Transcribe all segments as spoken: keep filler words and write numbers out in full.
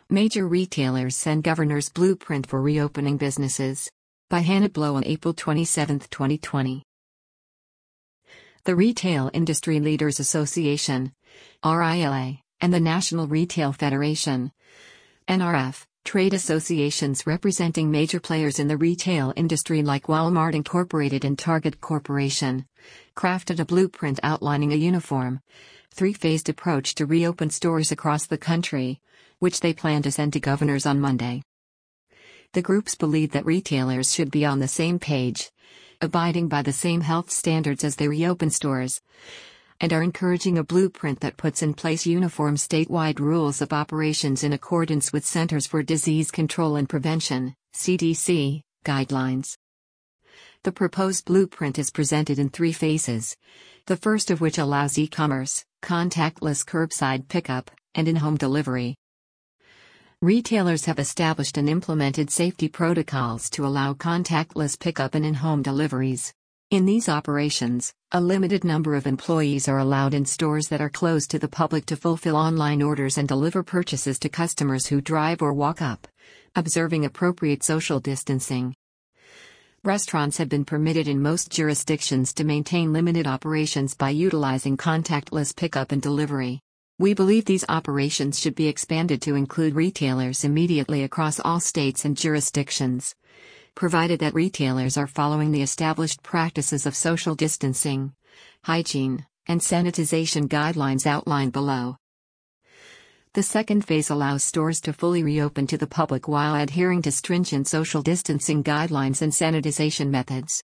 Major retailers send governor's blueprint for reopening businesses. By Hannah Blow on April twenty-seventh, twenty twenty. The Retail Industry Leaders Association, R I L A, and the National Retail Federation, N R F, trade associations representing major players in the retail industry like Walmart Incorporated and Target Corporation, crafted a blueprint outlining a uniform, three-phased approach to reopen stores across the country, which they plan to send to governors on Monday. The groups believe that retailers should be on the same page, abiding by the same health standards as they reopen stores, and are encouraging a blueprint that puts in place uniform statewide rules of operations in accordance with Centers for Disease Control and Prevention, C D C, guidelines. The proposed blueprint is presented in three phases, the first of which allows e-commerce, contactless curbside pickup, and in-home delivery. Retailers have established and implemented safety protocols to allow contactless pickup and in-home deliveries. In these operations, a limited number of employees are allowed in stores that are closed to the public to fulfill online orders and deliver purchases to customers who drive or walk up, observing appropriate social distancing. Restaurants have been permitted in most jurisdictions to maintain limited operations by utilizing contactless pickup and delivery. We believe these operations should be expanded to include retailers immediately across all states and jurisdictions, provided that retailers are following the established practices of social distancing, hygiene, and sanitization guidelines outlined below. The second phase allows stores to fully reopen to the public while adhering to stringent social distancing guidelines and sanitization methods.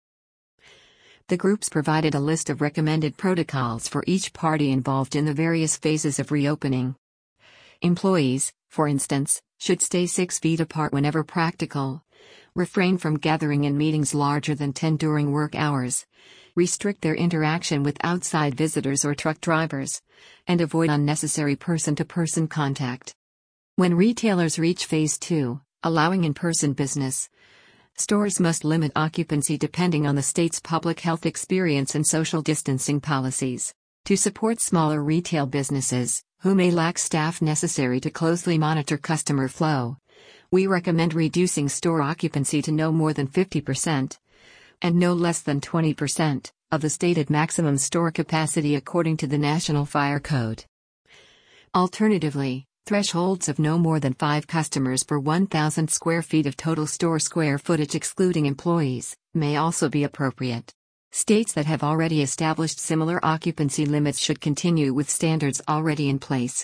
The groups provided a list of recommended protocols for each party involved in the various phases of reopening. Employees, for instance, should stay six feet apart whenever practical, refrain from gathering in meetings larger than ten during work hours, restrict their interaction with outside visitors or truck drivers, and avoid unnecessary person-to-person contact. When retailers reach phase two, allowing in-person business, stores must limit occupancy depending on the state's public health experience and social distancing policies. To support smaller retail businesses, who may lack staff necessary to closely monitor customer flow, we recommend reducing store occupancy to no more than fifty percent, and no less than twenty percent, of the stated maximum store capacity according to the National Fire Code. Alternatively, thresholds of no more than five customers per one thousand square feet of total store square footage excluding employees, may also be appropriate. States that have already established similar occupancy limits should continue with standards already in place.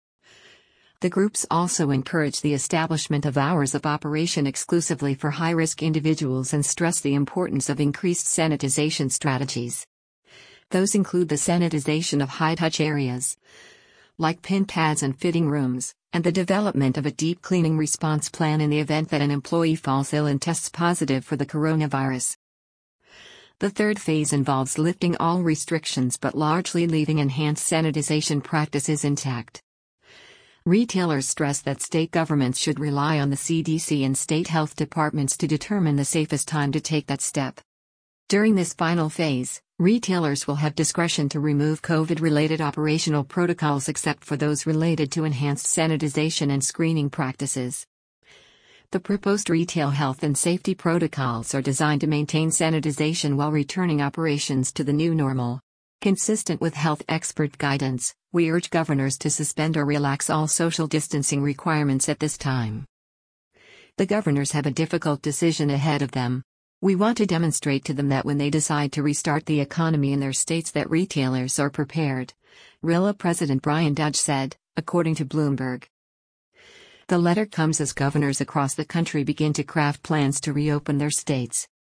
The groups also encourage the establishment of hours of operation exclusively for high-risk individuals and stress the importance of increased sanitization strategies. Those include the sanitization of high-touch areas, like pin pads and fitting rooms, and the development of a deep cleaning response plan in the event that an employee falls ill and tests positive for the coronavirus. The third phase involves lifting all restrictions but largely leaving enhanced sanitization practices intact. Retailers stress that state governments should rely on the C D C and state health departments to determine the safest time to take that step. During this final phase, retailers will have discretion to remove COVID-related operational protocols except for those related to enhanced sanitization and screening practices. The proposed retail health and safety protocols are designed to maintain sanitization while returning operations to the new normal. Consistent with health expert guidance, we urge governors to suspend or relax all social distancing requirements at this time. The governors have a difficult decision ahead of them. We want to demonstrate to them that when they decide to restart the economy in their states that retailers are prepared, R I L A President Brian Dodge said, according to Bloomberg. The letter comes as governors across the country begin to craft plans to reopen their states.